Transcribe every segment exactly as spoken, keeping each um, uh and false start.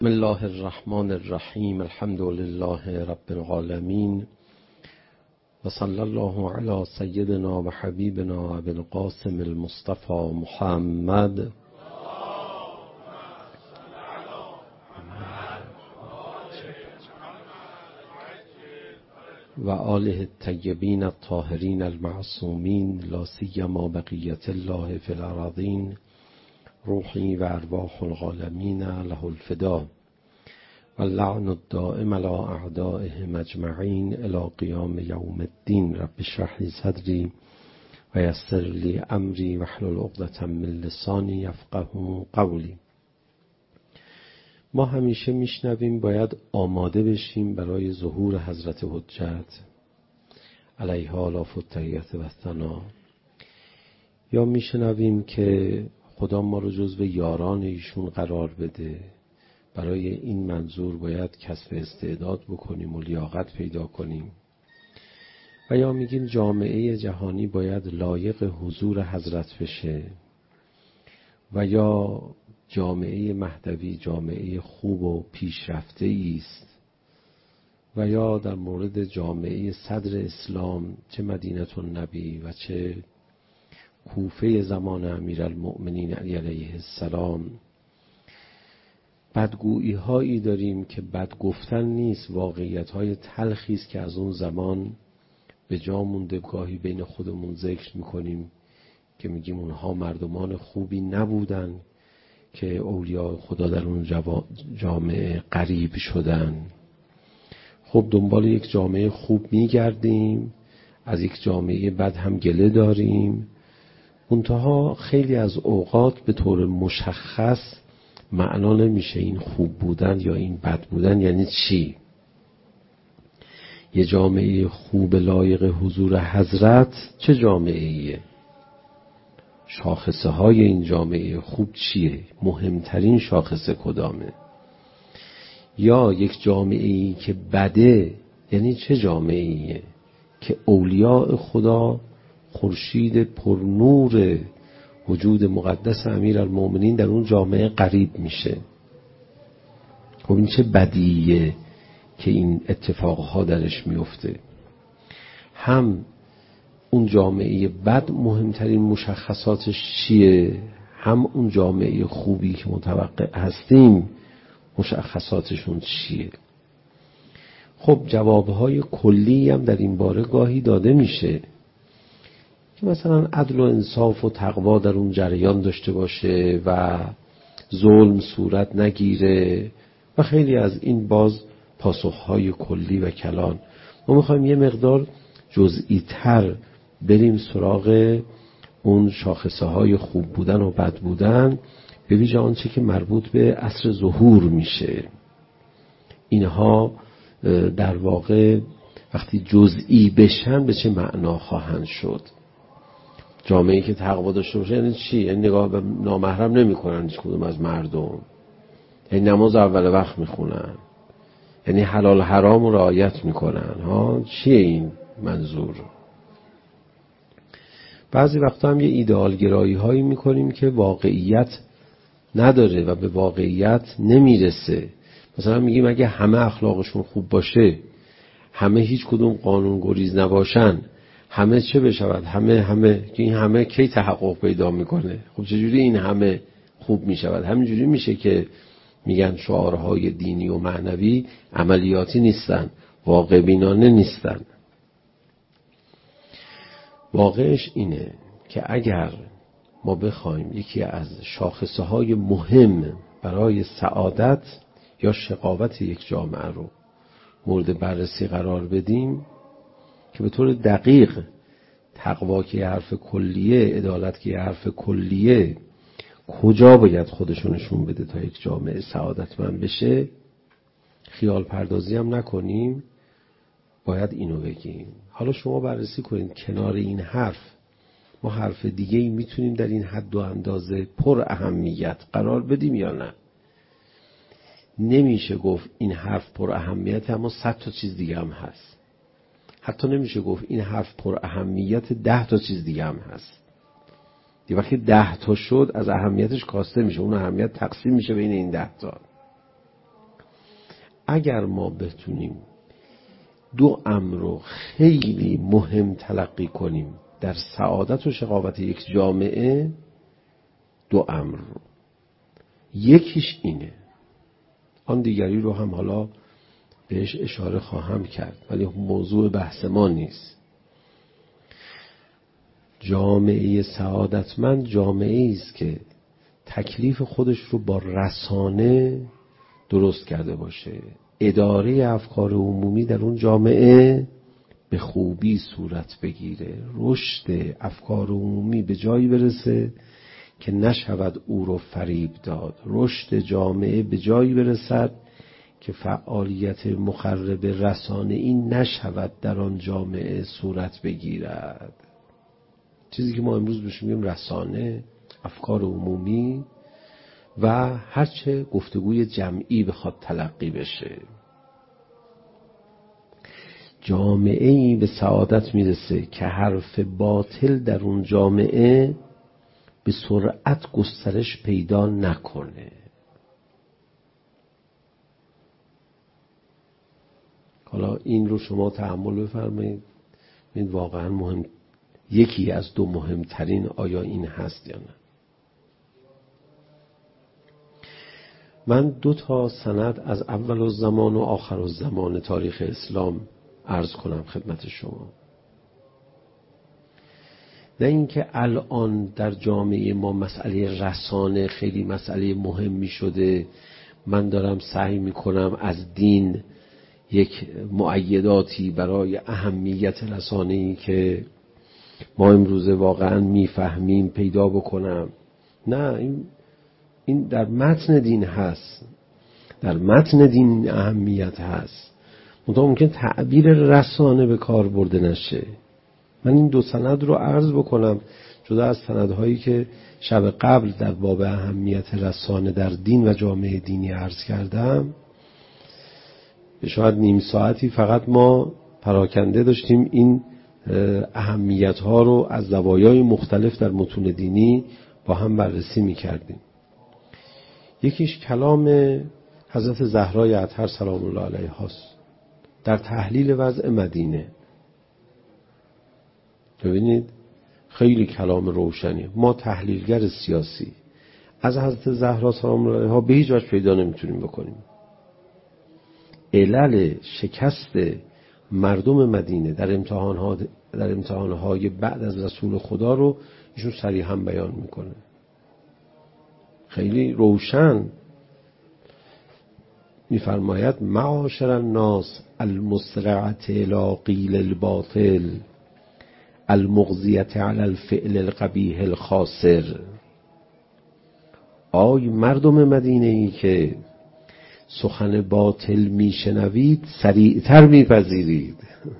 بسم الله الرحمن الرحیم. الحمد لله رب العالمین و صلی الله علی سیدنا و حبیبنا ابی القاسم المصطفى محمد و آله الطیبین الطاهرین المعصومین لا سیما بقیة الله فی الارضین روحی و ارواح العالمین له الفدا و اللعن الدائم علی اعدائهم اجمعین الی قیام یوم الدین. رب اشرح لی صدری و یسر لی امری واحلل عقدة من لسانی یفقهوا قولی. ما همیشه میشنویم باید آماده بشیم برای ظهور حضرت حجت علیها الاف التحیات و الثنا، یا میشنویم که خدا ما رو جزو یاران ایشون قرار بده. برای این منظور باید کسب استعداد بکنیم و لیاقت پیدا کنیم. و یا میگیم جامعه جهانی باید لایق حضور حضرت بشه، و یا جامعه مهدوی جامعه خوب و پیشرفته است، و یا در مورد جامعه صدر اسلام چه مدینه النبی و چه کوفه زمان امیرالمؤمنین علی علیه السلام بدگویی هایی داریم که بد گفتن نیست، واقعیت های تلخی است که از اون زمان به جا مونده. گاهی بین خودمون ذکر میکنیم که میگیم اونها مردمان خوبی نبودن که اولیاء خدا در اون جامعه غریب شدن. خب دنبال یک جامعه خوب میگردیم، از یک جامعه بد هم گله داریم. منتها خیلی از اوقات به طور مشخص معنا نمیشه این خوب بودن یا این بد بودن یعنی چی. یه جامعه خوب لایق حضور حضرت چه جامعه ایه؟ شاخصه های این جامعه خوب چیه؟ مهمترین شاخصه کدامه؟ یا یک جامعه ای که بده یعنی چه جامعه ایه؟ که اولیاء خدا خورشید پرنور وجود مقدس امیرالمؤمنین در اون جامعه غریب میشه. خب این چه بدیه که این اتفاقها درش میفته؟ هم اون جامعه بد مهمترین مشخصاتش چیه، هم اون جامعه خوبی که متوقع هستیم مشخصاتشون چیه. خب جوابهای کلی هم در این باره گاهی داده میشه که مثلا عدل و انصاف و تقوا در اون جریان داشته باشه و ظلم صورت نگیره و خیلی از این باز پاسخهای کلی و کلان. ما میخوایم یه مقدار جزئی تر بریم سراغ اون شاخصه های خوب بودن و بد بودن، به ویژه آنچه که مربوط به عصر ظهور میشه. اینها در واقع وقتی جزئی بشن به چه معنا خواهند شد. جامعه‌ای که تقوا داشته باشه یعنی چی؟ یعنی نگاه به نامحرم نمی‌کنن هیچ کدوم از مردم، یعنی نماز اول وقت میخونن، یعنی حلال حرام رو رعایت میکنن. ها چیه این منظور؟ بعضی وقتا هم یه ایدئال گرایی هایی میکنیم که واقعیت نداره و به واقعیت نمیرسه. مثلا میگیم اگه همه اخلاقشون خوب باشه، همه هیچ کدوم قانون گریز نباشن، همه چه بشود؟ همه همه که این همه کی تحقق پیدا میکنه؟ خب چجوری این همه خوب میشود؟ همینجوری میشه که میگن شعارهای دینی و معنوی عملیاتی نیستن، واقع بینانه نیستن. واقعش اینه که اگر ما بخوایم یکی از شاخصه های مهم برای سعادت یا شقاوت یک جامعه رو مورد بررسی قرار بدیم که به طور دقیق تقوا که یه حرف کلیه، عدالت که یه حرف کلیه، کجا باید خودشونشون بده تا یک جامعه سعادتمند بشه، خیال پردازی هم نکنیم، باید اینو بگیم. حالا شما بررسی کنید کنار این حرف ما حرف دیگه ای میتونیم در این حد و اندازه پر اهمیت قرار بدیم یا نه؟ نمیشه گفت این حرف پر اهمیت اما صد تا چیز دیگه هم هست. حتی نمیشه گفت این حرف پر اهمیت ده تا چیز دیگه هم هست. یه وقتی ده تا شد از اهمیتش کاسته میشه، اون اهمیت تقسیم میشه بین این ده تا. اگر ما بتونیم دو امر رو خیلی مهم تلقی کنیم در سعادت و شقاوت یک جامعه، دو امر رو، یکیش اینه، آن دیگری رو هم حالا بهش اشاره خواهم کرد ولی موضوع بحث ما نیست. جامعه سعادتمند جامعه است که تکلیف خودش رو با رسانه درست کرده باشه، اداره افکار عمومی در اون جامعه به خوبی صورت بگیره، رشد افکار عمومی به جایی برسه که نشود او رو فریب داد، رشد جامعه به جایی برسد که فعالیت مخرب رسانه‌ای نشود در آن جامعه صورت بگیرد. چیزی که ما امروز بهش میگیم رسانه، افکار عمومی و هرچه گفتگوی جمعی بخواد تلقی بشه. جامعه‌ای به سعادت میرسه که حرف باطل در اون جامعه به سرعت گسترش پیدا نکنه. حالا این رو شما تأمل بفرمایید، این واقعا مهم، یکی از دو مهمترین آیا این هست یا نه. من دو تا سند از اول الزمان و آخر الزمان تاریخ اسلام عرض کنم خدمت شما. نه اینکه الان در جامعه ما مسئله رسانه خیلی مسئله مهمی شده، من دارم سعی میکنم از دین یک مؤیداتی برای اهمیت رسانه‌ای که ما امروزه واقعا میفهمیم پیدا بکنم. نه، این این در متن دین هست، در متن دین اهمیت هست، منتها ممکن تعبیر رسانه به کار برده نشه. من این دو سند رو عرض بکنم جدا از سندهایی که شب قبل در باب اهمیت رسانه در دین و جامعه دینی عرض کردم. شاید نیم ساعتی فقط ما پراکنده داشتیم این اهمیت ها رو از زوایای مختلف در متون دینی با هم بررسی می کردیم. یکیش کلام حضرت زهرای اطهر سلام الله علیها است در تحلیل وضع مدینه. ببینید خیلی کلام روشنی. ما تحلیلگر سیاسی از حضرت زهرا سلام الله علیها به هیچ وجه پیدا نمیتونیم بکنیم. علل شکست مردم مدینه در امتحانها در امتحانهای بعد از رسول خدا رو ایشون صریحا بیان میکنه، خیلی روشن میفرماید: معاشر الناس المسرعة الی قیل الباطل المغزیة علی الفعل القبیح الخاسر. آی مردم مدینه ای که سخن باطل میشنوید سریعتر میپذیرید.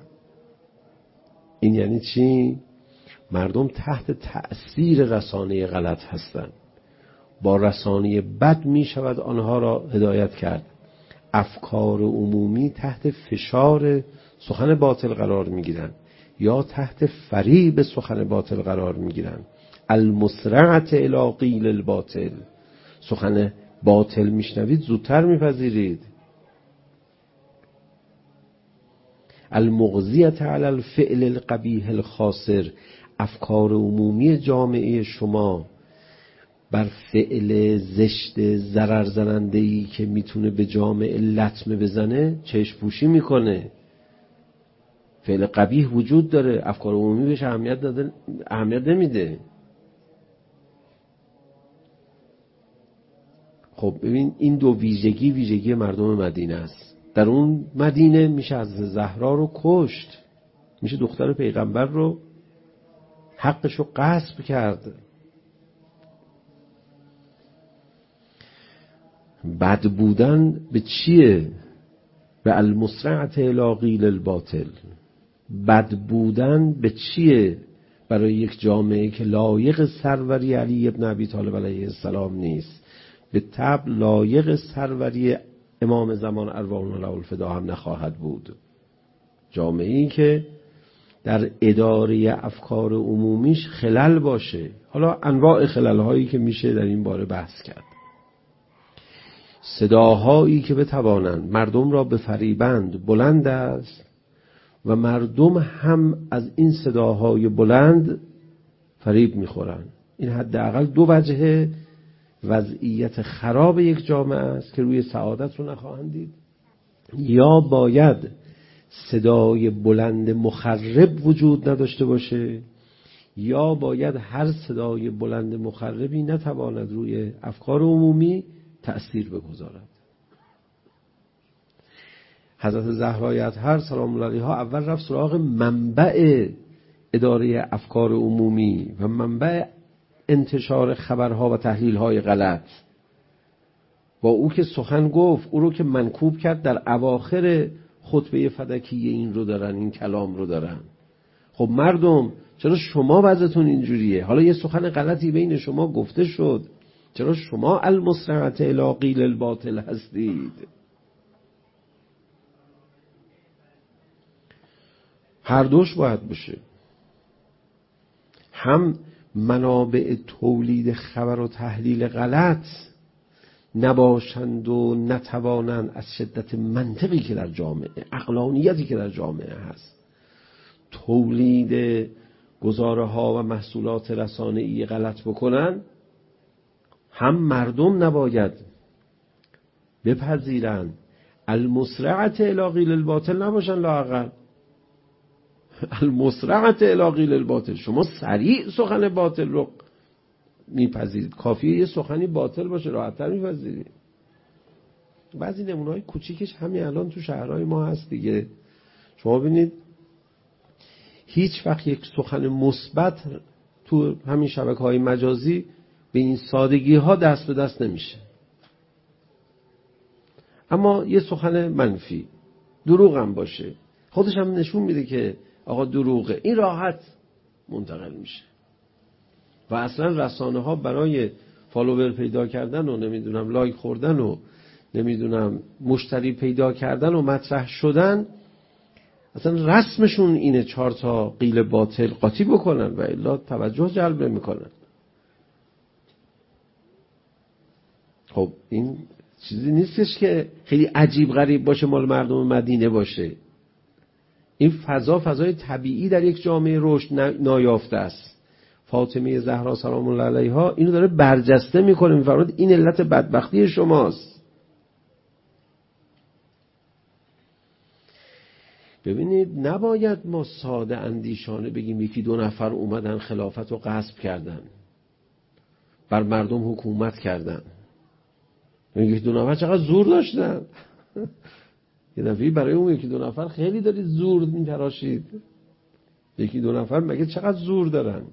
این یعنی چی؟ مردم تحت تأثیر رسانه غلط هستند، با رسانه بد میشود آنها را هدایت کرد. افکار عمومی تحت فشار سخن باطل قرار میگیرند یا تحت فریب سخن باطل قرار میگیرند. المسرعة الی قیل الباطل، سخن باطل میشنوید زودتر میپذیرید. المغزیة علی الفعل القبیح الخاسر، افکار عمومی جامعه شما بر فعل زشت ضرر زننده‌ای که میتونه به جامعه لطمه بزنه چشم پوشی میکنه. فعل قبیح وجود داره، افکار عمومی بهش اهمیت داده، اهمیت نمیده. خب ببین این دو ویژگی ویژگی مردم مدینه است. در اون مدینه میشه از زهرا رو کشت، میشه دختر پیغمبر رو حقش رو غصب کرد. بد بودن به چیه؟ به المسرعة الی قیل الباطل. بد بودن به چیه؟ برای یک جامعه که لایق سروری علی ابن ابی طالب علیه السلام نیست، به طبع لایق سروری امام زمان ارواحنا له الفدا هم نخواهد بود. جامعه‌ای که در اداره افکار عمومیش خلل باشه. حالا انواع خلل هایی که میشه در این باره بحث کرد. صداهایی که بتوانند مردم را بفریبند بلند است و مردم هم از این صداهای بلند فریب میخورند. این حداقل دو وجه وضعیت خراب یک جامعه است که روی سعادت رو نخواهند دید. یا باید صدای بلند مخرب وجود نداشته باشه، یا باید هر صدای بلند مخربی نتواند روی افکار عمومی تأثیر بگذارد. حضرت زهرای اطهر سلام الله علیها اول رفت سراغ منبع اداره افکار عمومی و منبع انتشار خبرها و تحلیل‌های غلط. با او که سخن گفت، او رو که منکوب کرد در اواخر خطبه فدکی این رو دارن، این کلام رو دارن. خب مردم چرا شما وضعتون اینجوریه؟ حالا یه سخن غلطی بین شما گفته شد، چرا شما المسرعة الی قیل الباطل هستید؟ هر دوش باید بشه. هم منابع تولید خبر و تحلیل غلط نباشند و نتوانند از شدت منطقی که در جامعه، عقلانیتی که در جامعه هست، تولید گزاره ها و محصولات رسانه‌ای غلط بکنن، هم مردم نباید بپذیرند المسرعة الی قیل الباطل نباشن، لااقل المسرعة الی قیل الباطل. شما سریع سخن باطل رو میپذیرید، کافیه یه سخنی باطل باشه راحت‌تر میپذیرید. بعضی نمونه‌های کوچیکش همین الان تو شهرهای ما هست دیگه. شما ببینید هیچ وقت یک سخن مثبت تو همین شبکه‌های مجازی به این سادگی‌ها دست به دست نمیشه، اما یه سخن منفی، دروغ هم باشه، خودش هم نشون میده که آقا دروغه، این راحت منتقل میشه. و اصلا رسانه ها برای فالوور پیدا کردن و نمیدونم لایک خوردن و نمیدونم مشتری پیدا کردن و مطرح شدن، اصلا رسمشون اینه چهار تا قیل باطل قاطی بکنن و الا توجه جلب نمیکنن. خب این چیزی نیستش که خیلی عجیب غریب باشه مال مردم مدینه باشه. این فضا فضای طبیعی در یک جامعه رشد نایافته است. فاطمه زهرا سلام الله علیها اینو داره برجسته میکنه، میفرماید این علت بدبختی شماست. ببینید نباید ما ساده اندیشانه بگیم یکی دو نفر اومدن خلافت رو غصب کردن، بر مردم حکومت کردن، یکی دو نفر چقدر زور داشتن. یه دفعه برای اون یکی دو نفر خیلی دارید زور میتراشید. یکی دو نفر مگه چقدر زور دارن؟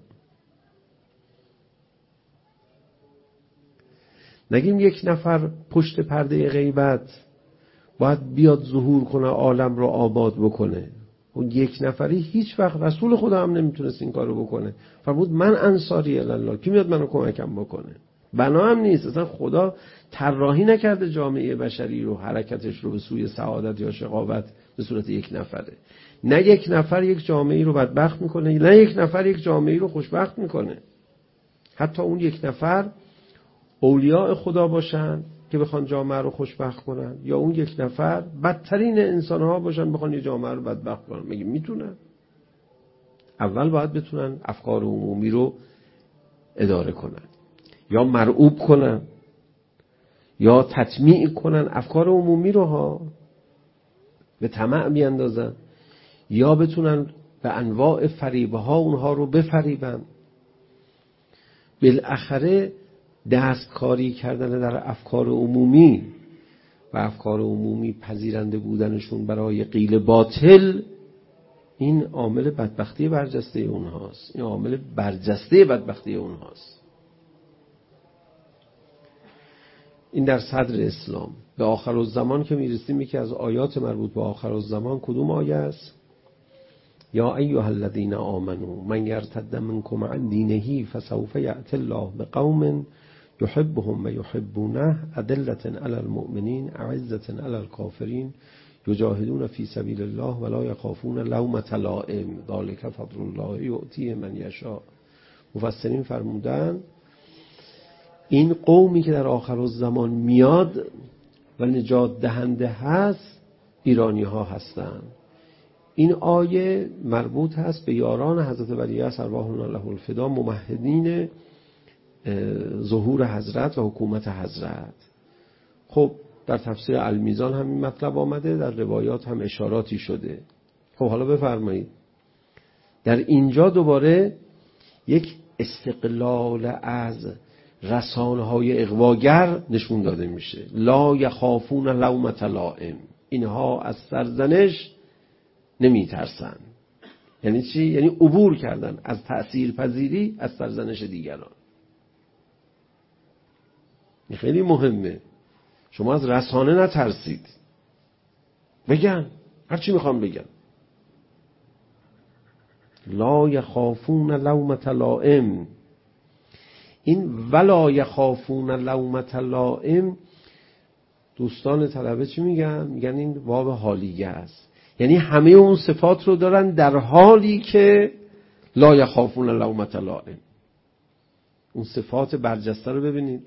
نگیم یک نفر پشت پرده غیبت باید بیاد ظهور کنه، عالم رو آباد بکنه. اون یک نفری هیچ وقت رسول خدا هم نمیتونست این کارو بکنه. فرمود من انصاری الله، کی میاد منو کمکم بکنه؟ بنا هم نیست، اصلا خدا طراحی نکرده جامعه بشری رو، حرکتش رو به سوی سعادت یا شقاوت به صورت یک نفره. نه یک نفر یک جامعه رو بدبخت میکنه، نه یک نفر یک جامعه رو خوشبخت میکنه. حتی اون یک نفر اولیاء خدا باشن که بخوان جامعه رو خوشبخت کنن، یا اون یک نفر بدترین انسان‌ها باشن بخوان یه جامعه رو بدبخت کنن. مگه میتونن؟ اول باید بتونن افکار عمومی رو اداره کنن، یا مرعوب کنن، یا تطمیع کنن افکار عمومی رو ها به طمع بیاندازن، یا بتونن به انواع فریب‌ها اونها رو بفریبن. بالاخره دستکاری کردن در افکار عمومی و افکار عمومی پذیرنده بودنشون برای قیل باطل، این عامل بدبختی برجسته اونهاست. این عامل برجسته بدبختی اونهاست. این در صدر اسلام. به آخر الزمان که میرسیم، یکی از آیات مربوط به آخر الزمان کدوم آیه است؟ یا ایها الذین آمنوا من یرتد منکم عن دینه فسوف یأتی الله بقوم یحبهم و یحبونه اذلة علی المؤمنین اعزة علی الکافرین یجاهدون فی سبیل الله ولا یخافون لومة لائم ذلک فضل الله یؤتیه من یشاء. مفسرین فرمودن این قومی که در آخر الزمان میاد و نجات دهنده هست ایرانی ها هستن. این آیه مربوط هست به یاران حضرت ولی عصر ارواحنا له الفدا، ممهدین ظهور حضرت و حکومت حضرت. خب در تفسیر المیزان هم این مطلب آمده، در روایات هم اشاراتی شده. خب حالا بفرمایید در اینجا دوباره یک استقلال از رسانه‌های اغواگر نشون داده میشه. لا یخافون لومة لائم، اینها از سرزنش نمیترسن. یعنی چی؟ یعنی عبور کردن از تأثیر پذیری از سرزنش دیگران. این خیلی مهمه. شما از رسانه نترسید، بگن هر چی میخوام بگن. لا یخافون لومة لائم، این ولا یخافون لومة لائم دوستان طلبه چی میگن؟ میگن این واو حالیه است، یعنی همه اون صفات رو دارن در حالی که لا یخافون لومة لائم. اون صفات برجسته رو ببینید.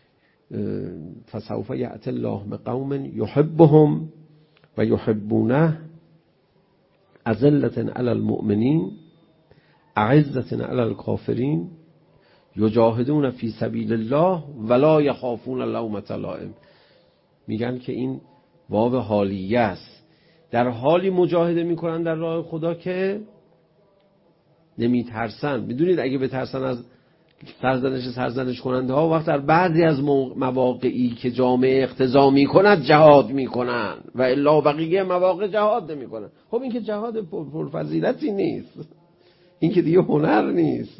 فسوف یأتی الله بقوم یحبهم و یحبونه اذلة علی المؤمنین اعزة علی الکافرین یجاهدون فی سبیل الله ولا یخافون لومة لائم. میگن که این واو حالیه است، در حالی مجاهده میکنن در راه خدا که نمیترسن. میدونید اگه بترسن از سرزنش سرزنش کننده ها، وقت در بعضی از مواقعی که جامعه اقتضا میکند جهاد میکنن و الا بقیه مواقع جهاد نمیکنن. خب این که جهاد پرفضیلتی نیست، این که دیگه هنر نیست.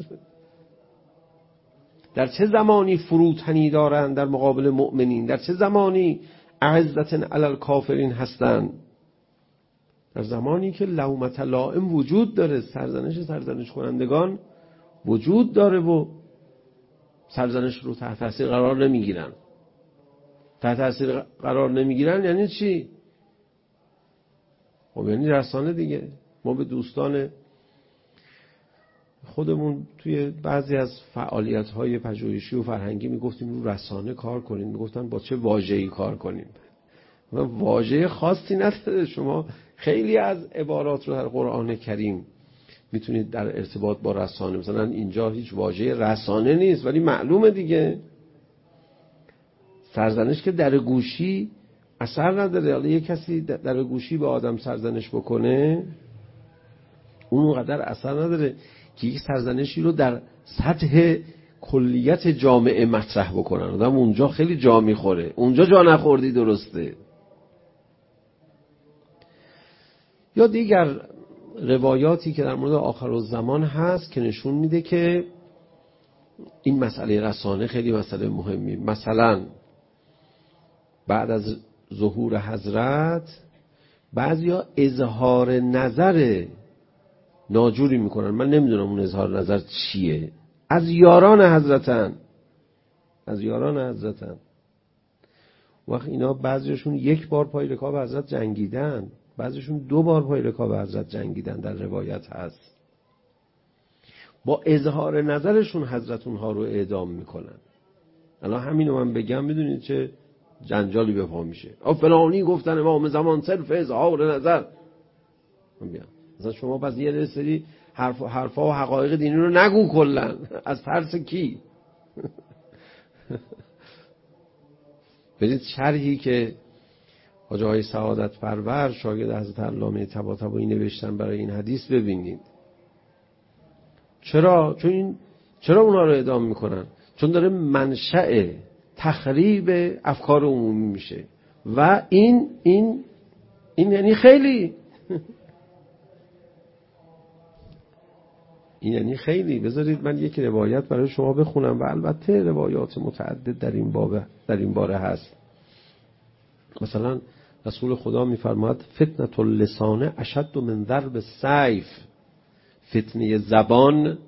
در چه زمانی فروتنی دارن در مقابل مؤمنین، در چه زمانی اعزة علی الکافرین هستن؟ در زمانی که لومة لائم وجود داره، سرزنش سرزنش کنندگان وجود داره و سرزنش رو تحت تاثیر قرار نمیگیرن. تحت تاثیر قرار نمیگیرن یعنی چی؟ خب یعنی رسانه دیگه. ما به دوستان خودمون توی بعضی از فعالیت‌های پژوهشی و فرهنگی میگفتیم رو رسانه کار کنیم، میگفتن با چه واژه‌ای کار کنیم. و واژه خاصی نداره. شما خیلی از عبارات رو در قرآن کریم میتونید در ارتباط با رسانه، مثلا اینجا هیچ واژه رسانه نیست ولی معلومه دیگه. سرزنش که در گوشی اثر نداره. حالا یه کسی در گوشی به آدم سرزنش بکنه اونقدر اثر نداره که یک سرزنشی رو در سطح کلیت جامعه مطرح بکنن. آدم اونجا خیلی جا میخوره، اونجا جا نخوردی درسته. یا دیگر روایاتی که در مورد آخرالزمان هست که نشون میده که این مسئله رسانه خیلی مسئله مهمی. مثلا بعد از ظهور حضرت بعضیا اظهار نظر ناجوری میکنن. من نمیدونم اون اظهار نظر چیه. از یاران حضرتن، از یاران حضرتن. وقت اینا بعضیشون یک بار پای رکاب حضرت جنگیدن، بعضیشون دو بار پای رکاب حضرت جنگیدن، در روایت هست. با اظهار نظرشون حضرت اونها رو اعدام میکنن. الان همینو من بگم میدونید چه جنجالی به پا میشه. آ فلانی گفتن امام زمان صرف اظهار نظر. من بیام مثلا شما پس یه سری حرف حرفا و حقایق دینی رو نگو کلا. از ترس کی؟ برید شرحی که حاجی های سعادت پرور شاگرد حضرت علامه طباطبایی نوشتن برای این حدیث ببینید. چرا؟ چون این چرا اونا رو اعدام میکنن؟ چون داره منشأ تخریب افکار عمومی میشه و این این این یعنی خیلی این یعنی خیلی. بذارید من یک روایت برای شما بخونم و البته روایات متعدد در این باب در این باره هست. مثلا رسول خدا میفرماید فتنة اللسان اشد من ضرب السیف، فتنه زبان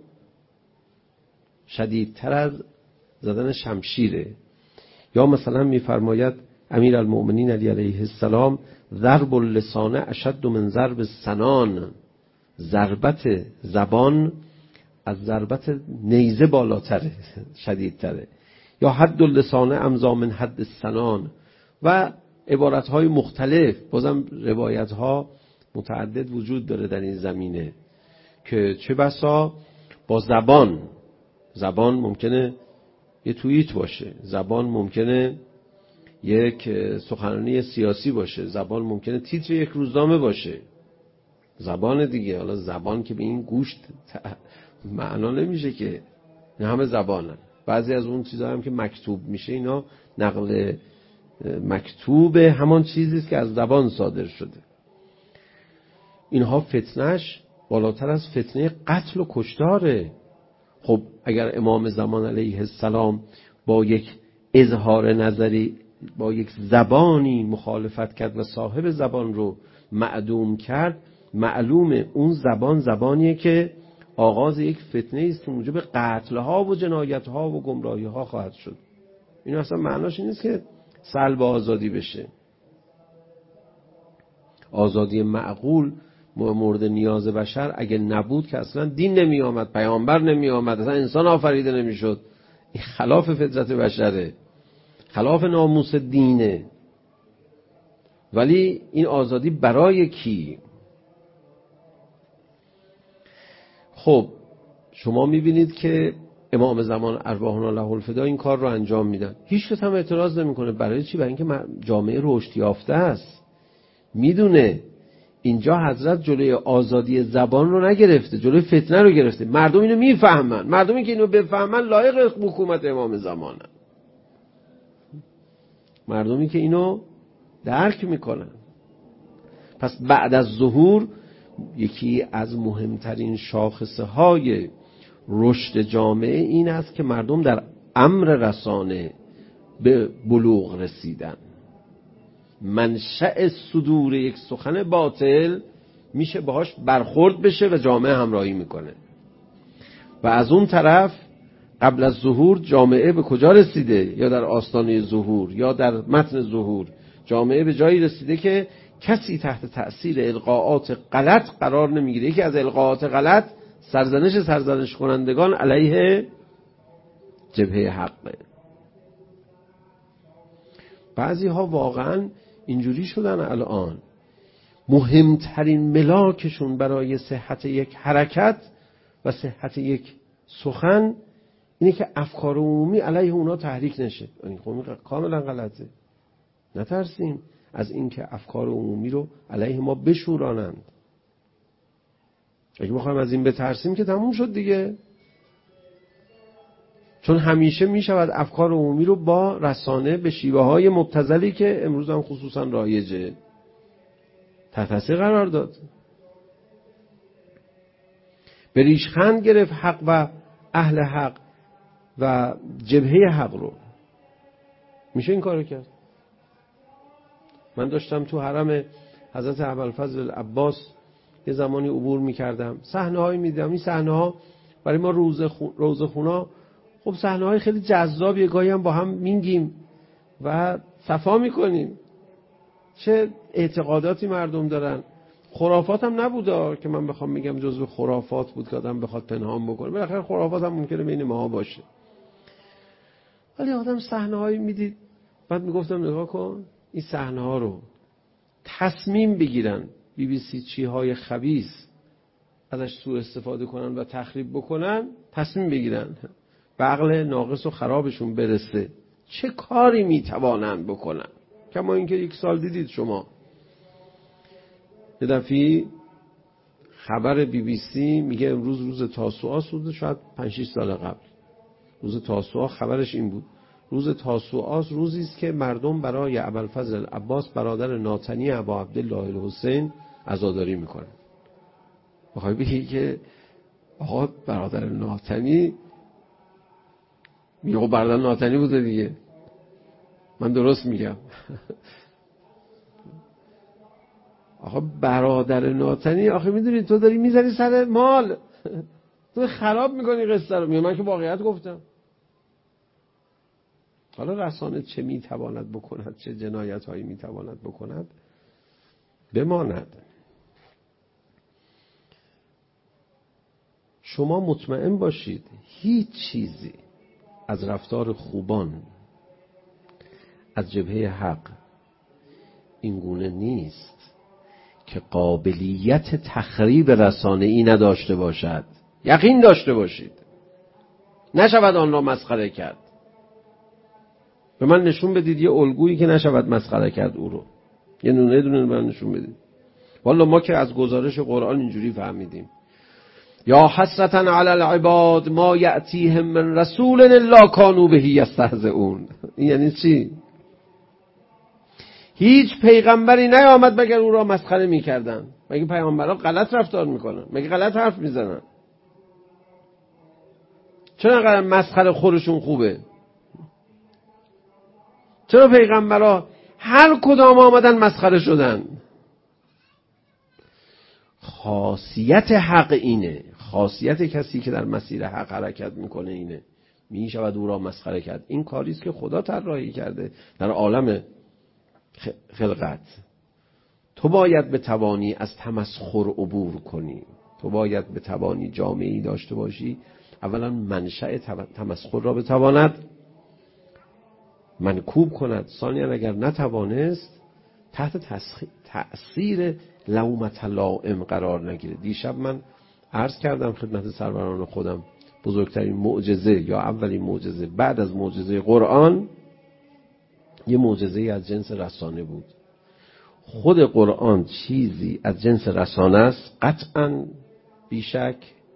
شدیدتر از زدن شمشیره. یا مثلا میفرماید امیر المؤمنین علی علیه السلام ضرب اللسان اشد من ضرب السنان، ضربت زبان از ضربت نیزه بالاتره، شدیدتره. یا حد اللسان امضا من حد السنان. و عبارتهای مختلف، بازم روایتها متعدد وجود داره در این زمینه که چه بسا با زبان زبان ممکنه یه توییت باشه، زبان ممکنه یک سخنرانی سیاسی باشه، زبان ممکنه تیتر یک روزنامه باشه، زبان دیگه. حالا زبان که به این گوشت معنا نمیشه که نه، همه زبانن. بعضی از اون چیزا هم که مکتوب میشه اینا نقل مکتوب همان چیزی است که از زبان صادر شده. اینها فتنش بالاتر از فتنه قتل و کشتاره. خب اگر امام زمان علیه السلام با یک اظهار نظری، با یک زبانی مخالفت کرد و صاحب زبان رو معدوم کرد، معلومه اون زبان زبانیه که آغاز یک فتنه است که موجب قتلها و جنایتها و گمراهیها خواهد شد. این اصلا معناش این نیست که سلب آزادی بشه. آزادی معقول مورد نیاز بشر اگه نبود که اصلا دین نمی آمد، پیامبر نمی آمد، اصلا انسان آفریده نمی شد. این خلاف فطرت بشره، خلاف ناموس دینه. ولی این آزادی برای کی؟ خب شما میبینید که امام زمان ارواحنا له الفدا این کار رو انجام میدن، هیچ کس هم اعتراض نمیکنه. برای چی؟ برای اینکه جامعه رشد یافته است، میدونه اینجا حضرت جلوی آزادی زبان رو نگرفته، جلوی فتنه رو گرفته. مردم اینو میفهمن، مردمی که اینو بفهمن لایق حکومت امام زمانن، مردمی که اینو درک میکنن. پس بعد از ظهور یکی از مهمترین شاخصه های رشد جامعه این است که مردم در امر رسانه به بلوغ رسیدن. منشأ صدور یک سخن باطل میشه باهاش برخورد بشه و جامعه همراهی میکنه. و از اون طرف قبل از ظهور جامعه به کجا رسیده؟ یا در آستانه ظهور یا در متن ظهور جامعه به جایی رسیده که کسی تحت تأثیر القاءات غلط قرار نمیگیره. یکی از القاءات غلط سرزنش سرزنش کنندگان علیه جبهه حقه. بعضی ها واقعا اینجوری شدن الان، مهمترین ملاکشون برای صحت یک حرکت و صحت یک سخن اینه که افکار عمومی علیه اونا تحریک نشه. این خب کاملا غلطه. نترسیم از این که افکار عمومی رو علیه ما بشورانند. اگه بخوایم از این بترسیم که تموم شد دیگه. چون همیشه میشود افکار عمومی رو با رسانه به شیوه های مبتذلی که امروز هم خصوصا رایجه تحت تاثیر قرار داد. به ریشخند گرفت حق و اهل حق و جبهه حق رو. میشه این کارو کرد. من داشتم تو حرم حضرت ابوالفضل عباس یه زمانی عبور میکردم، صحنه هایی میدیدم. این صحنه ها برای ما روزه خونا خب صحنه های خیلی جذابیه، گاهی هم با هم میگیم و صفا میکنیم. چه اعتقاداتی مردم دارن. خرافات هم نبوده که من بخوام میگم جزو خرافات بود که آدم بخواد پنهان بکنه. بالاخره خرافات هم ممکنه بین ما باشه. ولی آدم صحنه هایی میدید، بعد میگفتم نگاه کن این صحنه ها رو تصمیم بگیرن بی بی سی چی های خبیث ازش سوء استفاده کنن و تخریب بکنن، تصمیم بگیرن به عقل ناقص و خرابشون برسه چه کاری میتوانن بکنن. کما اینکه یک سال دیدید شما یه دفعه خبر بی بی سی میگه امروز روز تاسوعا، بود شاید پنج شش سال قبل. روز تاسوعا خبرش این بود، روز تاسوعا روزی است که مردم برای ابوالفضل عباس برادر ناتنی ابا عبدالله الحسین عزاداری میکنن. بخوای بگی که آقا برادر ناتنی، میگه برادر ناتنی بوده دیگه، من درست میگم. آقا برادر ناتنی، آخه میدونی تو داری میزنی سر مال، تو خراب میکنی قصه رو. میگه من که واقعیت گفتم. حالا رسانه چه میتواند بکند، چه جنایت هایی میتواند بکند بماند. شما مطمئن باشید هیچ چیزی از رفتار خوبان از جبهه حق این گونه نیست که قابلیت تخریب رسانه‌ای نداشته باشد. یقین داشته باشید نشود آن را مسخره کرد. به من نشون بدید یه الگویی که نشود مسخره کرد او رو. یه دونه دونه به من نشون بدید. والا ما که از گزارش قرآن اینجوری فهمیدیم یا حسرتاً علی العباد ما یأتیهم من رسول الا کانوا به یستهزئون. این یعنی چی؟ هیچ پیغمبری نیامد مگر او را مسخره میکردن. مگه پیامبران غلط رفتار میکنن؟ مگه غلط حرف میزنن؟ چرا انقدر مسخره خورشون خوبه؟ چرا پیغمبرها هر کدام آمدن مسخره شدن؟ خاصیت حق اینه، خاصیت کسی که در مسیر حق حرکت میکنه اینه، میشود او را مسخره کرد. این کاری است که خدا طراحی کرده در عالم خلقت. تو باید بتوانی از تمسخر عبور کنی، تو باید بتوانی جامعه‌ای داشته باشی اولا منشأ تمسخر را بتواند منکوب کند، ثانیاً اگر نتوانست تحت تأثیر لومة لائم قرار نگیره. دیشب من عرض کردم خدمت سروران خودم بزرگترین معجزه یا اولین معجزه بعد از معجزه قرآن یه معجزه از جنس رسانه بود. خود قرآن چیزی از جنس رسانه است قطعاً بیشک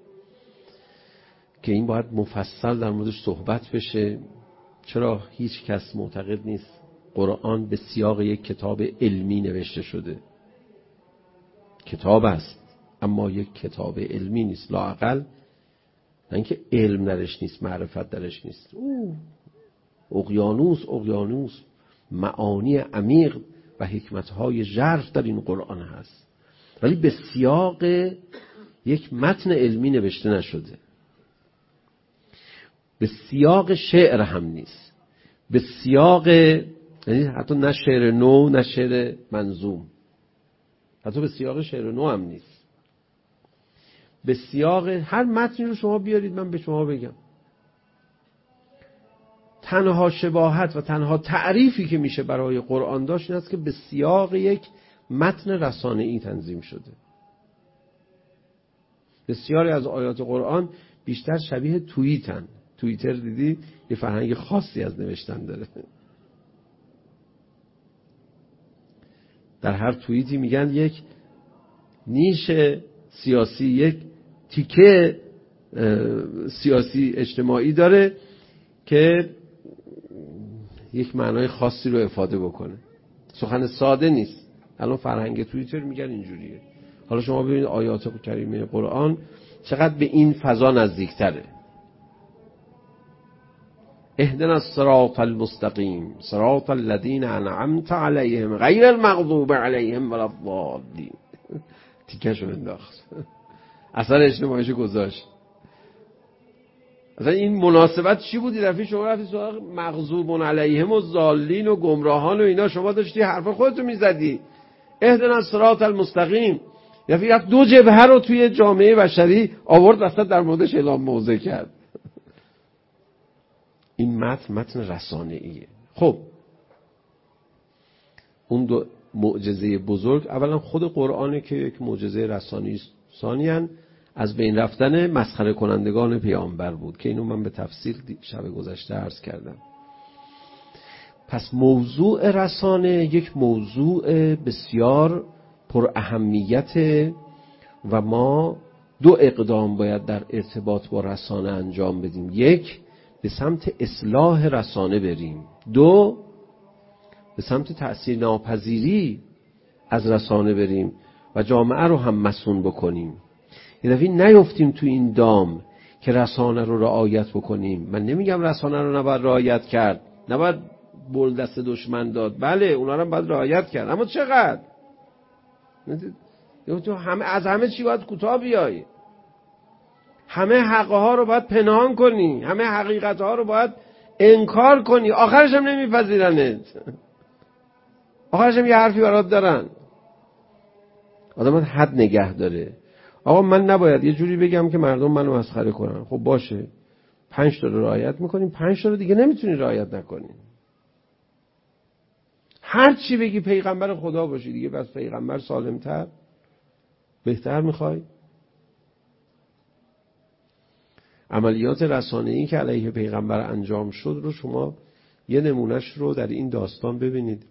که این باید مفصل در موردش صحبت بشه. چرا هیچ کس معتقد نیست قرآن به سیاق یک کتاب علمی نوشته شده. کتاب است اما یک کتاب علمی نیست. لااقل نه اینکه علم درش نیست، معرفت درش نیست. او اقیانوس اقیانوس معانی عمیق و حکمتهای ژرف در این قرآن هست، ولی به سیاق یک متن علمی نوشته نشده، به سیاق شعر هم نیست، به سیاق یعنی حتی نه شعر نو نه شعر منظوم، حتی به سیاق شعر نو هم نیست. به سیاق هر متنی رو شما بیارید من به شما بگم تنها شباهت و تنها تعریفی که میشه برای قرآن داشت این است که به سیاق یک متن رسانه‌ای تنظیم شده. بسیاری از آیات قرآن بیشتر شبیه توییتن. توییتر دیدی یه فرهنگ خاصی از نوشتن داره. در هر توییتی میگن یک نیش سیاسی، یک تیکه سیاسی اجتماعی داره که یک معنای خاصی رو افاده بکنه. سخن ساده نیست. الان فرهنگ توییتر میگن اینجوریه. حالا شما ببینید آیات کریمه قرآن چقدر به این فضا نزدیکتره. اهدنا الصراط المستقیم صراط الذین انعمت علیهم غیر المغضوب علیهم ولا الضالین. تیکشو انداخت، اثر اجتماعیشو گذاشت. اصلا این مناسبت چی بود؟ رفی شما رفتی سراغ مغضوب علیهم و ضالین و گمراهان و اینا، شما داشتی حرف خودتو میزدی. اهدنا الصراط المستقیم رفی رفت دو جبهه رو توی جامعه بشری آورد وسط در موردش اعلام موضع کرد. این متن متن رسانه‌ایه. خب اون دو معجزه بزرگ اولا خود قرآنه که یک معجزه رسانه‌ای است، ثانیاً از بین رفتن مسخره کنندگان پیامبر بود که اینو من به تفصیل شب گذشته عرض کردم. پس موضوع رسانه یک موضوع بسیار پر اهمیت و ما دو اقدام باید در ارتباط با رسانه انجام بدیم. یک، به سمت اصلاح رسانه بریم. دو، به سمت تأثیر ناپذیری از رسانه بریم و جامعه رو هم مسئول بکنیم. یه دفعه نیفتیم تو این دام که رسانه رو رعایت بکنیم. من نمیگم رسانه رو نباید رعایت کرد، نباید بول دست دشمن داد، بله اونا رو باید رعایت کرد، اما چقدر؟ تو همه از همه چی باید کوتاه بیای، همه حقها رو باید پنهان کنی، همه حقیقتها رو باید انکار کنی، آخرش هم نمیپذیرنت، آخرش هم یه حرفی برات دارن. آدم حد نگه داره. آقا من نباید یه جوری بگم که مردم منو مسخره کنن. خب باشه، پنج تا رو رعایت میکنیم، پنج تا رو دیگه نمیتونی رعایت نکنی. هر چی بگی پیغمبر خدا باشی دیگه، بس پیغمبر سالمتر بهتر میخوای؟ عملیات رسانه‌ای که علیه پیغمبر انجام شد رو شما یه نمونهش رو در این داستان ببینید.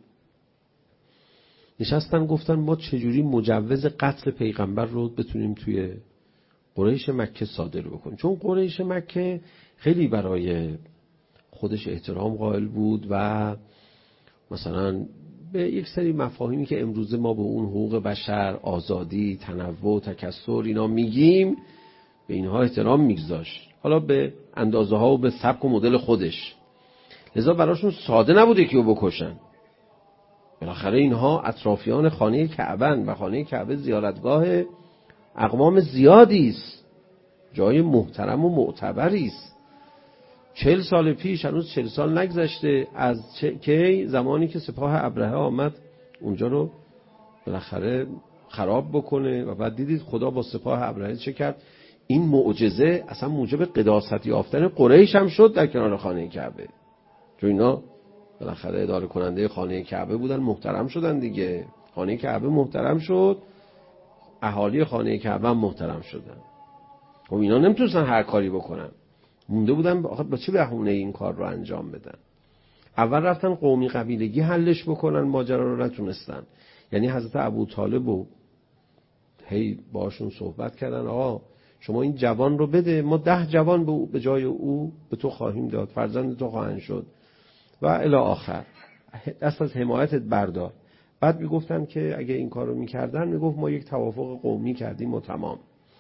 نشستن گفتن ما چجوری مجوز قتل پیغمبر رو بتونیم توی قریش مکه صادر بکنیم، چون قریش مکه خیلی برای خودش احترام قائل بود و مثلا به یک سری مفاهیمی که امروزه ما به اون حقوق بشر، آزادی، تنوع، تکثر اینا میگیم، به اینها احترام میگذاشت، حالا به اندازه ها و به سبک و مدل خودش. لذا براشون ساده نبود یکی رو بکشن. بالاخره اینها اطرافیان خانه کعبه و خانه کعبه زیارتگاه اقوام زیادی است، جای محترم و معتبری است. چهل سال پیش، هنوز چهل سال نگذشته از چه... کی زمانی که سپاه ابرهه آمد اونجا رو بالاخره خراب بکنه و بعد دیدید خدا با سپاه ابرهه چه کرد. این معجزه اصلا موجب قداست یافتن قریش هم شد در کنار خانه کعبه، چون اینا بالاخره اداره کننده خانه کعبه بودن، محترم شدن دیگه. خانه کعبه محترم شد، اهالی خانه کعبه هم محترم شدن. خب اینا نمیتونستن هر کاری بکنن، مونده بودن آخه با چه بهونه این کار رو انجام بدن. اول رفتن قومی قبیلگی حلش بکنن، ماجرا رو نتونستن. یعنی حضرت ابوطالب و هی باشون صحبت کردن آقا شما این جوان رو بده، ما ده جوان به جای او به تو خواهیم داد، فرزند تو خواهند شد و الی آخر. دست از حمایتت بردار. بعد میگفتن که اگه این کار رو میکردن میگفت ما یک توافق قومی کردیم و تمام،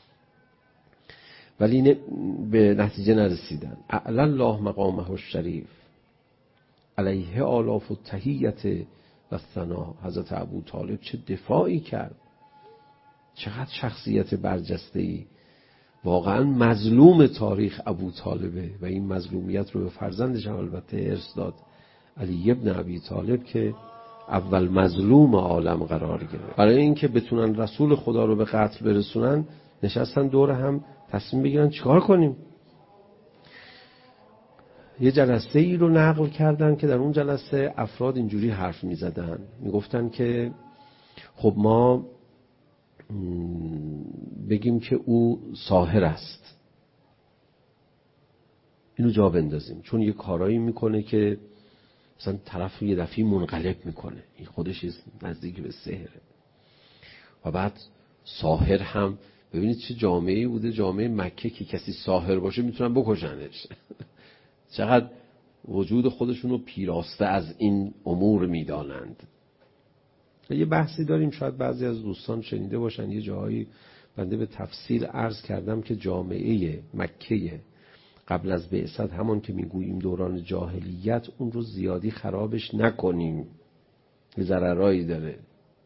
ولی نه به نتیجه نرسیدن. اعلی الله مقامه الشریف علیه آلاف و تحیت و ثنا. حضرت ابوطالب چه دفاعی کرد، چقدر شخصیت برجسته‌ای. واقعا مظلوم تاریخ ابوطالبه و این مظلومیت رو به فرزندش هم البته ارث داد، علی ابن ابی طالب، که اول مظلوم عالم قرار گرفت. برای اینکه بتونن رسول خدا رو به قتل برسونن نشستن دور هم تصمیم بگیرن چیکار کنیم. یه جلسه ای رو نقل کردن که در اون جلسه افراد اینجوری حرف می زدن، می گفتن که خب ما بگیم که او ساحر است، اینو جا بندازیم، چون یه کارایی میکنه که مثلا طرف رو یه دفعی منقلب میکنه، این خودش نزدیک به سحره. و بعد ساحر هم ببینید چه جامعه‌ای بوده، جامعه مکه، که کسی ساحر باشه میتونن بکشنش. چقدر وجود خودشون رو پیراسته از این امور میدانند. یه بحثی داریم، شاید بعضی از دوستان شنیده باشن، یه جایی بنده به تفصیل عرض کردم که جامعه مکه قبل از بعثت، همون که میگوییم دوران جاهلیت، اون رو زیادی خرابش نکنیم، یه ضررایی داره.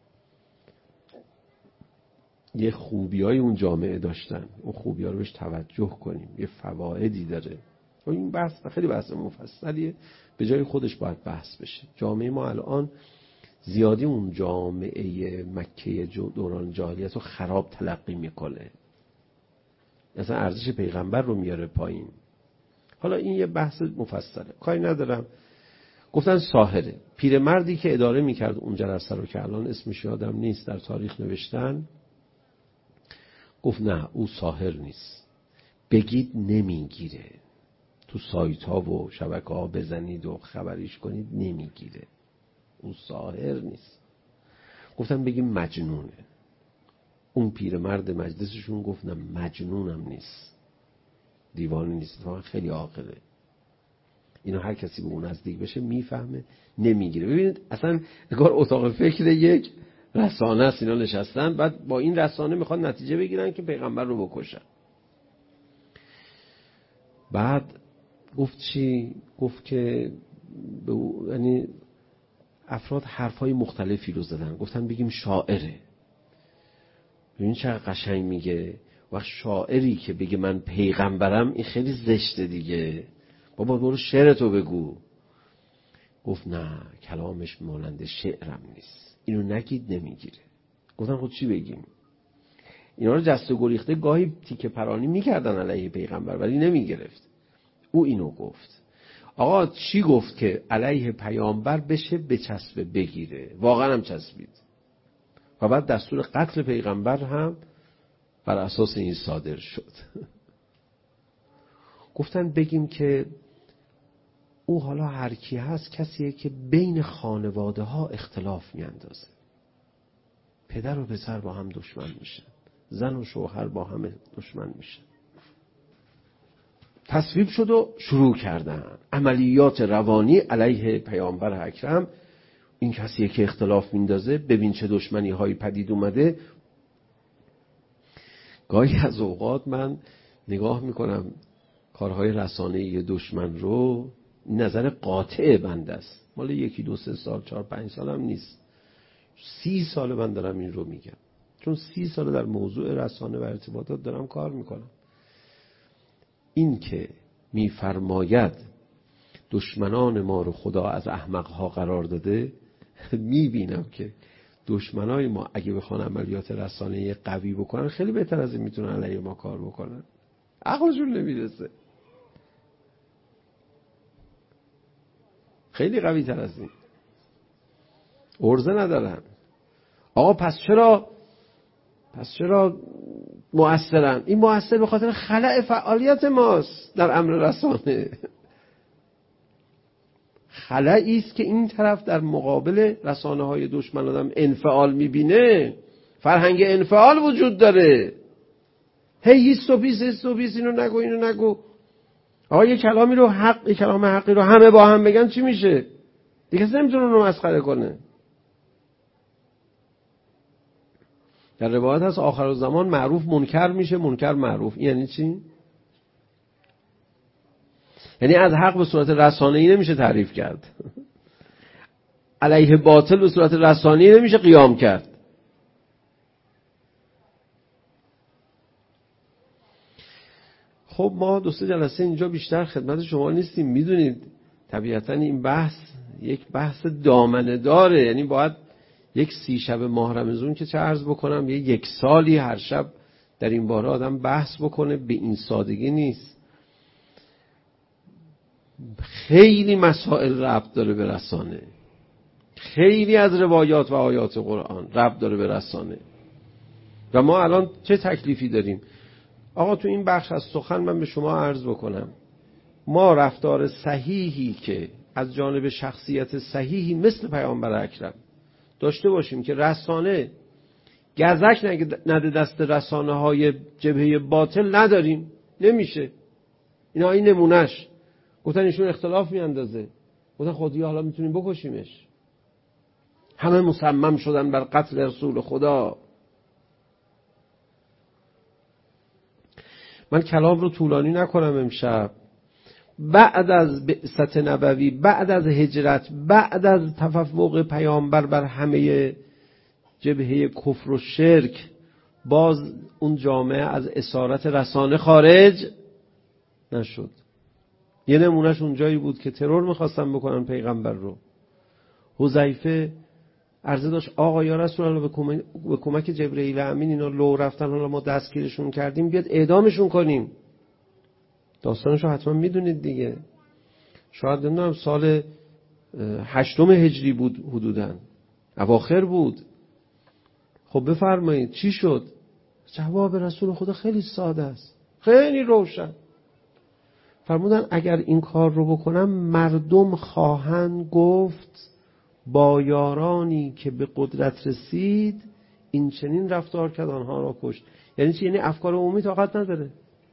یه خوبیای اون جامعه داشتن، اون خوبی‌ها رو بهش توجه کنیم، یه فوایدی داره. و این بحث خیلی بحث مفصلیه، به جای خودش باید بحث بشه. جامعه ما الان زیادی اون جامعه مکه دوران جاهلیت رو خراب تلقی میکنه، اصلا ارزش پیغمبر رو میاره پایین. حالا این یه بحث مفصله، کاری ندارم. گفتن ساحره. پیرمردی که اداره میکرد اون جلسه رو که الان اسمش یادم نیست، در تاریخ نوشتن، گفت نه او ساحر نیست، بگید نمیگیره، تو سایت ها و شبکه ها بزنید و خبریش کنید نمیگیره، او ساحر نیست. گفتن بگیم مجنونه. اون پیرمرد مجلسشون گفت نه مجنونم نیست، دیوانه نیست، واقعا خیلی عاقله، اینو هر کسی به اون نزدیک بشه میفهمه، نمیگیره. ببینید اصلا کار اتاق فکر یک رسانه است، اینا نشستن بعد با این رسانه میخوان نتیجه بگیرن که پیغمبر رو بکشن. بعد گفت چی؟ گفت که یعنی افراد حرفای مختلفی رو زدن، گفتن بگیم شاعره. ببین چقدر قشنگ میگه، وقت شاعری که بگه من پیغمبرم این خیلی زشته دیگه، بابا برو شعرتو بگو. گفت نه کلامش مانند شعرم نیست، اینو نگید نمیگیره. گفتن خود چی بگیم؟ اینا رو جست و گریخته گاهی تیکه پرانی میکردن علیه پیغمبر ولی نمیگرفت. او اینو گفت آقا چی گفت که علیه پیامبر بشه بچسبه بگیره؟ واقعا هم چسبید و بعد دستور قتل پیغمبر هم بر اساس این صادر شد. گفتن بگیم که او حالا هر کی هست کسیه که بین خانواده ها اختلاف میاندازه. پدر و پسر با هم دشمن میشن، زن و شوهر با هم دشمن میشن. تصویب شد و شروع کردن عملیات روانی علیه پیامبر اکرم. این کسیه که اختلاف میندازه، ببین چه دشمنی هایی پدید اومده. گاهی از اوقات من نگاه میکنم کارهای رسانه‌ای دشمن رو، نظر قاطع بنده است، مال یکی دو سه سال چهار پنج سال هم نیست، سی سال من دارم این رو میگم، چون سی سال در موضوع رسانه و ارتباطات دارم کار میکنم. این که میفرماید دشمنان ما رو خدا از احمقها قرار داده، میبینم که دشمنای ما اگه بخوان عملیات رسانه‌ای قوی بکنن خیلی بهتر از این میتونن علیه ما کار بکنن. عقلشون نمیرسه، خیلی قوی تر از این، ارزه ندارن. آقا پس چرا پس چرا مؤثرن؟ این مؤثر به خاطر خلأ فعالیت ماست در امر رسانه. خلأیی است که این طرف در مقابل رسانه های دشمن آدم انفعال میبینه. فرهنگ انفعال وجود داره. هی هیست و پیس هیست و پیس، اینو نگو اینو نگو. آقا یه کلامی رو حق، یه کلام حقی رو همه با هم بگن چی میشه؟ دیگه کسی نمیتونه اون رو مسخره کنه. در روایت هست آخر زمان معروف منکر میشه، منکر معروف. این یعنی چی؟ یعنی از حق به صورت رسانه‌ای نمیشه تعریف کرد، علیه باطل به صورت رسانه‌ای نمیشه قیام کرد. خب ما دو سه جلسه اینجا بیشتر خدمت شما نیستیم، میدونید طبیعتا این بحث یک بحث دامنه داره، یعنی باید یک سی شب ماه رمضان که چه عرض بکنم، یه یک سالی هر شب در این باره آدم بحث بکنه، به این سادگی نیست. خیلی مسائل ربط داره به رسانه، خیلی از روایات و آیات قرآن ربط داره به رسانه. و ما الان چه تکلیفی داریم؟ آقا تو این بخش از سخن من به شما عرض بکنم، ما رفتار صحیحی که از جانب شخصیت صحیحی مثل پیامبر اکرم داشته باشیم که رسانه گزک نده دست رسانه های جبهه باطل، نداریم، نمیشه. اینا این نمونش. گفتن ایشون اختلاف میاندازه، گفتن خودی حالا میتونیم بکشیمش. همه مصمم شدن بر قتل رسول خدا. من کلام رو طولانی نکنم امشب. بعد از بعثت نبوی، بعد از هجرت، بعد از تفوق پیامبر بر همه جبهه کفر و شرک، باز اون جامعه از اسارت رسانه خارج نشد. یه نمونهش اونجایی بود که ترور میخواستن بکنن پیغمبر رو. حذیفه عرضه داشت آقا یا رسول الله به کمک, به کمک جبرئیل امین اینا لو رفتن، حالا ما دستگیرشون کردیم، بیاد اعدامشون کنیم. داستانشو حتما میدونید دیگه. شاید نمیدونم سال هشتم هجری بود حدوداً، اواخر بود. خب بفرمایید چی شد؟ جواب رسول خدا خیلی ساده است، خیلی روشن. فرمودن اگر این کار رو بکنم مردم خواهند گفت با یارانی که به قدرت رسید این چنین رفتار کرد آنها را کشت. یعنی چی؟ یعنی افکار عمومی طاقت نداره.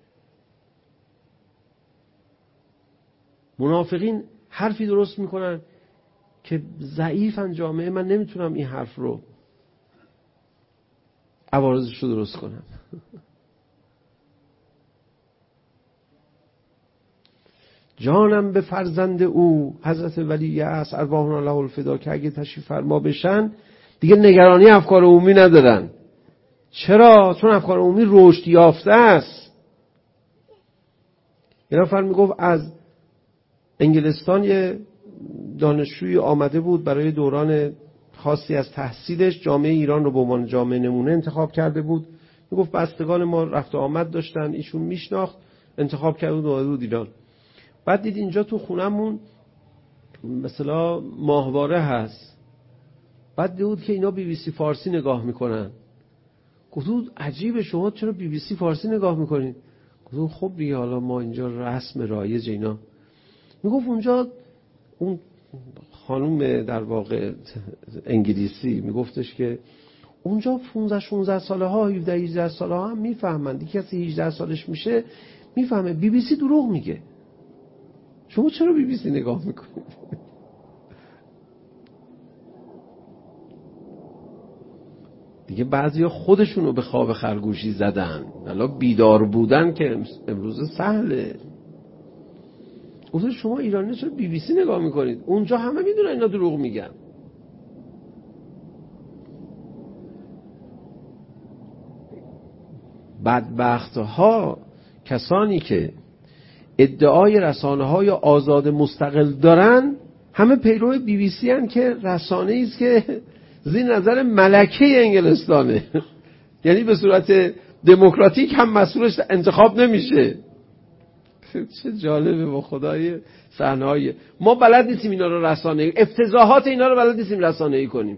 منافقین حرفی درست میکنن که ضعیفن جامعه، من نمیتونم این حرف رو عوارضش رو درست کنم. جانم به فرزند او حضرت ولی است ارواحنا له الفدا که اگه تشریف فرما بشن دیگه نگرانی افکار عمومی ندارن. چرا؟ چون افکار عمومی رشد یافته است. یه نفر میگفت از انگلستان یه دانشجوی آمده بود برای دوران خاصی از تحصیلش، جامعه ایران رو به عنوان جامعه نمونه انتخاب کرده بود. میگفت بستگان ما رفت و آمد داشتن، ایشون میشناخت، انتخاب کرده بود اومده بود ایران. بعد دید اینجا تو خونمون مثلا ماهواره هست، بعد دید که اینا بی بی سی فارسی نگاه میکنن. گفتم عجیبه شما چرا بی بی سی فارسی نگاه میکنین؟ گفتم خب دیگه حالا ما اینجا رسم رایج اینا. میگفت اونجا اون خانوم در واقع انگلیسی میگفتش که اونجا پانزده شانزده ساله ها هفده هجده ساله ها هم میفهمن، دیگه کسی هجده سالش میشه میفهمه بی بی سی دروغ میگه. شما چرا بی بی سی نگاه میکنید؟ دیگه بعضیا خودشونو به خواب خرگوشی زدن، حالا بیدار بودن که امروز سهله. گفتن شما ایرانی چرا بی بی سی نگاه میکنید؟ اونجا همه میدونن اینا دروغ میگن. بدبختها کسانی که ادعای رسانه های آزاد مستقل دارن همه پیرو بی بی سی هن که رسانه‌ای است که زیر نظر ملکه انگلستانه. یعنی به صورت دموکراتیک هم مسئولش انتخاب نمیشه. چه جالبه با خدای صحنه‌های ما بلد نیستیم اینا رو رسانه‌ای، افتضاحات اینا رو بلد نیستیم رسانه‌ای کنیم.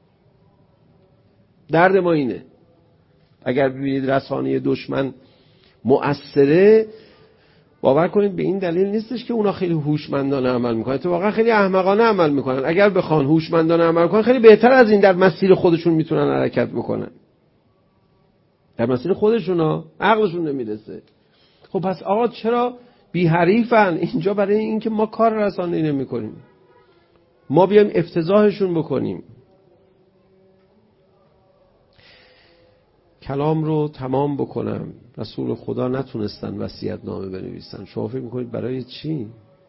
درد ما اینه. اگر ببینید رسانه دشمن مؤثره، باور کنید به این دلیل نیستش که اونا خیلی هوشمندانه عمل میکنن، تو واقعا خیلی احمقانه عمل میکنن. اگر بخوان هوشمندانه عمل کنن خیلی بهتر از این در مسیر خودشون میتونن حرکت بکنن. در مسیر خودشون ها عقلشون نمیرسه. خب پس آقا چرا بی حریفن اینجا؟ برای اینکه ما کار رسانه‌ای نمی‌کنیم، ما بیایم افتضاحشون بکنیم. کلام رو تمام بکنم، رسول خدا نتونستن وصیت‌نامه بنویسن. شما فکر می‌کنید برای چی؟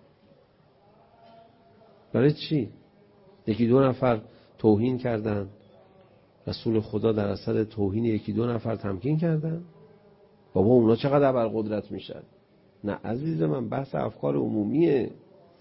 برای چی؟ یکی دو نفر توهین کردن، رسول خدا در اثر توهین یکی دو نفر تمکین کردن؟ بابا اونا چقدر ابرقدرت میشن؟ نه عزیز من، بحث افکار عمومیه.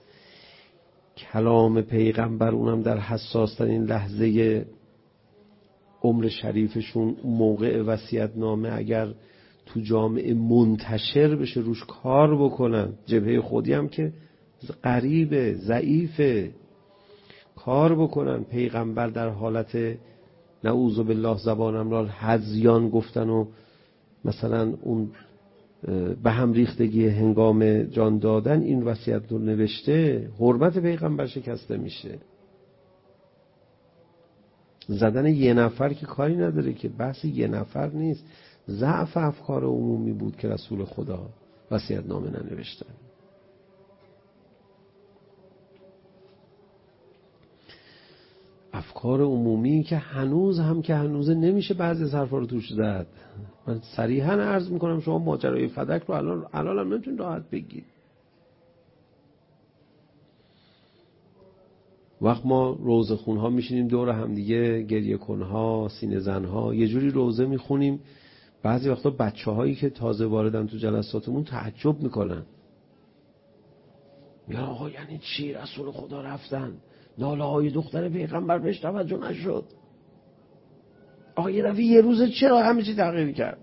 کلام پیغمبر اونم در حساس ترین لحظه عمر شریفشون، موقع وصیت‌نامه اگر تو جامعه منتشر بشه روش کار بکنن. جبهه خودی هم که غریبه، ضعیفه، کار بکنن. پیغمبر در حالت نعوذ بالله زبانم را هذیان گفتن و مثلا اون به هم ریختگی هنگام جان دادن این وصیت رو نوشته، حرمت پیغمبر شکسته میشه. زدن یه نفر که کاری نداره، که بحث یه نفر نیست، ضعف افکار عمومی بود که رسول خدا وصیت نامه ننوشتن. افکار عمومی که هنوز هم که هنوز نمیشه بعضی از حرفا رو توش زد. من صریحا عرض میکنم شما ماجرای فدک رو الان الان هم نمیتونید راحت بگید. وقت ما روزه خونها میشینیم دور هم دیگه، گریه کنها، سینه زنها، یه جوری روزه میخونیم، بعضی وقتا بچه هایی که تازه واردن تو جلساتمون تعجب میکنن، میگن آقا یعنی چی رسول خدا رفتن ناله های دختر پیغمبر بهش توجه نشد؟ آقا یه دفعه یه روزه چرا همه چی تغییر کرد؟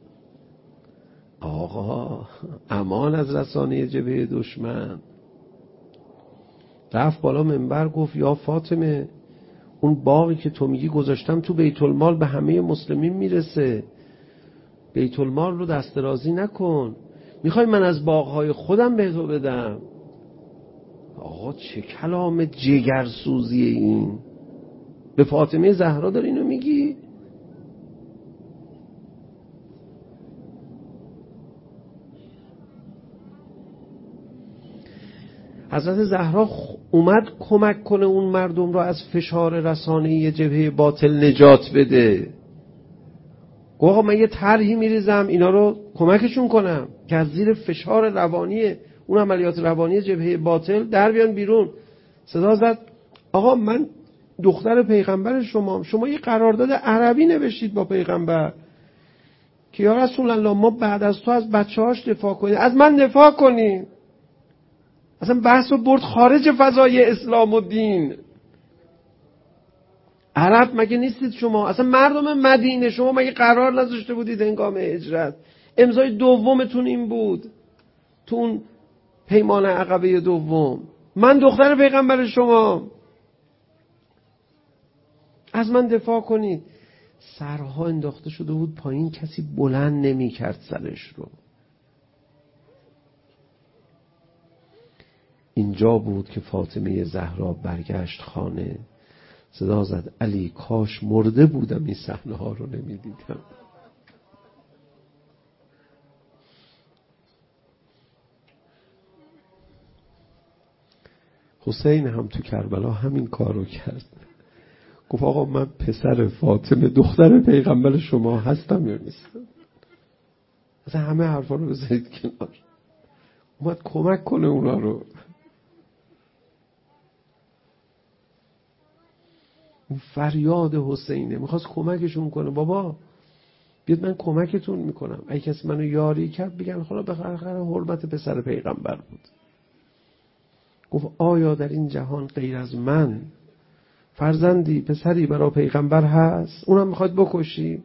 آقا امان از رسانه جبهه دشمن. رفت بالا منبر گفت یا فاطمه، اون باقی که تو میگی گذاشتم تو بیت المال، به همه مسلمین میرسه، بیت المال رو دست درازی نکن، میخوای من از باغهای خودم به تو بدم؟ آقا چه کلام جگرسوزیه این؟ به فاطمه زهرا داری اینو میگی؟ حضرت زهرا اومد کمک کنه اون مردم رو از فشار رسانه‌ای جبهه باطل نجات بده. گفت آقا من یه طرحی میریزم اینا رو کمکشون کنم که از زیر فشار روانی اون عملیات روانی جبهه باطل در بیان بیرون. صدا زد آقا من دختر پیغمبر شما، شما یه قرارداد عربی نوشتید با پیغمبر که یا رسول الله ما بعد از تو از بچه‌هاش دفاع کنیم، از من دفاع کنیم. اصلا بحث رو برد خارج فضای اسلام و دین. عرب مگه نیستید شما؟ اصلا مردم مدینه شما مگه قرار نذاشته بودید هنگام هجرت؟ امضای دومتون این بود تو اون پیمان عقبه دوم، من دختر پیغمبر شما، از من دفاع کنید. سرها انداخته شده بود پایین، کسی بلند نمی کرد سرش رو. اینجا بود که فاطمه زهرا برگشت خانه، صدا زد علی کاش مرده بودم این صحنه ها رو نمی دیدم. حسین هم تو کربلا همین کار رو کرد. گفت آقا من پسر فاطمه دختر پیغمبر شما هستم یا نیستم؟ مثلا همه حرفا رو بذارید کنار، اومد کمک کنه اونا رو. اون فریاد حسینه، میخواست کمکشون کنه. بابا بیاد من کمکتون میکنم، اگه کسی منو یاری کرد بگن خدا بخره حرمت پسر پیغمبر بود. گفت آیا در این جهان غیر از من فرزندی پسری برای پیغمبر هست؟ اونم میخواد بکشی؟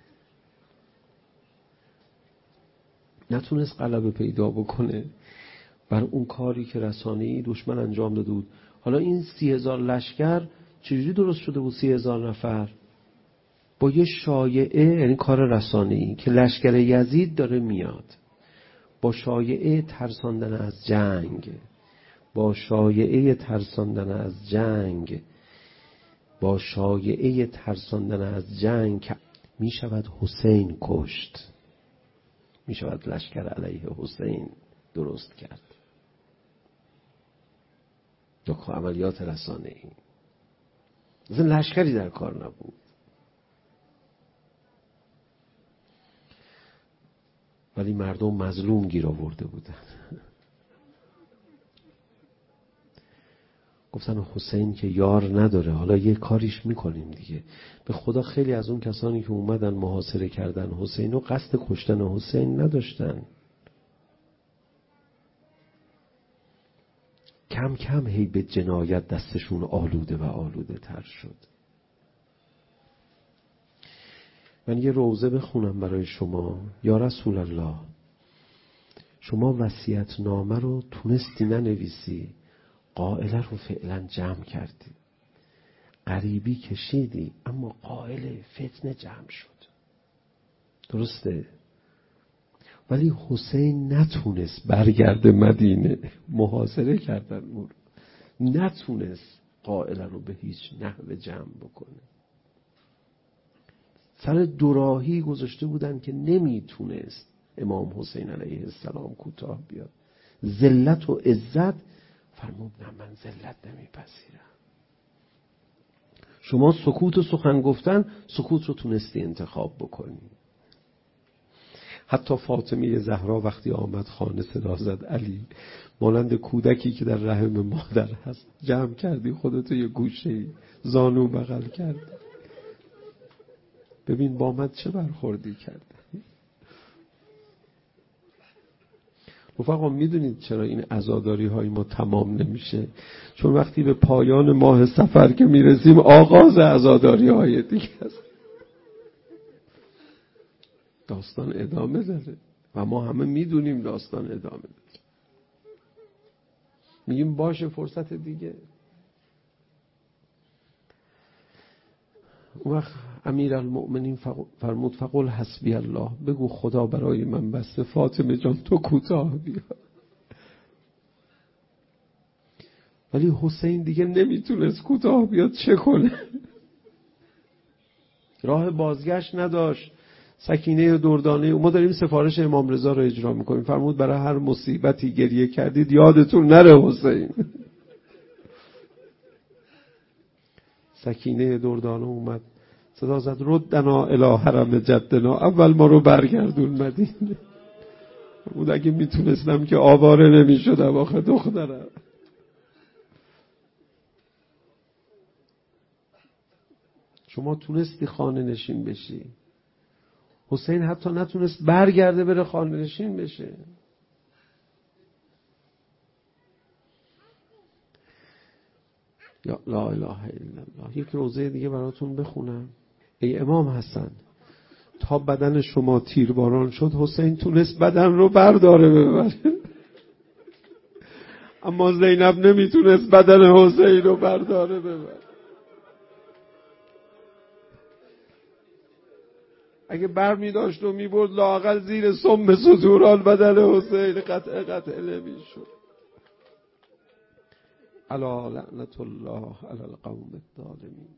نتونست غلبه پیدا بکنه بر اون کاری که رسانه‌ای دشمن انجام داده بود. حالا این سی هزار لشکر چجوری درست شده بود؟ سی هزار نفر با یه شایعه، یعنی کار رسانه‌ای که لشکر یزید داره میاد، با شایعه ترساندن از جنگ، با شایعه ترساندن از جنگ با شایعه ترساندن از جنگ که می شود حسین کشت، می شود لشکر علیه حسین درست کرد. دو عملیات رسانه‌ای، مثلا لشکری در کار نبود. ولی مردم مظلوم گیر آورده بودن. گفتن حسین که یار نداره، حالا یه کاریش میکنیم دیگه. به خدا خیلی از اون کسانی که اومدن محاصره کردن حسین و قصد کشتن حسین نداشتن. کم کم هی به جنایت دستشون آلوده و آلوده تر شد. من یه روزه بخونم برای شما. یا رسول الله، شما وصیت نامه رو تونستی ننویسی، قائله رو فعلا جمع کردی، غریبی کشیدی، اما قائل فتنه جمع شد. درسته؟ ولی حسین نتونست برگرده مدینه، محاصره کردن اون، نتونست قائله رو به هیچ نحو جمع بکنه. سر دوراهی گذاشته بودن که نمیتونست امام حسین علیه السلام کوتاه بیاد. ذلت و عزت، فرمود نه من ذلت نمیپذیرم. شما سکوت و سخن گفتن، سکوت رو تونستی انتخاب بکنی. حتی فاطمه زهرا وقتی آمد خانه صدا زد علی، مانند کودکی که در رحم مادر هست، جمع کردی خودتو یه گوشه‌ای، زانو بغل کردی، ببین با من چه برخوردی کرد. رفقا میدونید چرا این عزاداری های ما تمام نمیشه؟ چون وقتی به پایان ماه سفر که میرسیم آغاز عزاداری های دیگه است. داستان ادامه داره و ما همه میدونیم داستان ادامه داره. میگیم باشه فرصت دیگه. اون وقت امیرالمؤمنین فرمود فقل حسبی الله، بگو خدا برای من بسته، فاطمه جان تو کوتاه بیا. ولی حسین دیگه نمیتونست کوتاه بیاد، چه کنه؟ راه بازگشت نداشت. سکینه دردانه، ما داریم سفارش امام رضا رو اجرا میکنیم، فرمود برای هر مصیبتی گریه کردید یادتون نره حسین. سکینه دردانه اومد صدا زد ردنا الی حرم جدنا، اول ما رو برگردون مدینه. بود اگه میتونستم که آواره نمیشدم آخه دخترم. شما تونستی خانه نشین بشی، حسین حتی نتونست برگرده بره خانه نشین بشه. یا لا اله الا الله. یک روزه دیگه براتون بخونم. ای امام حسن، تا بدن شما تیرباران شد، حسین تونست بدن رو برداره ببره. اما زینب نمیتونست بدن حسین رو برداره ببر. اگه بر می داشت و می برد لااقل زیر سم ستوران بدن حسین قطع قطع نمی شد. الا لعنت الله علی القوم الظالمین.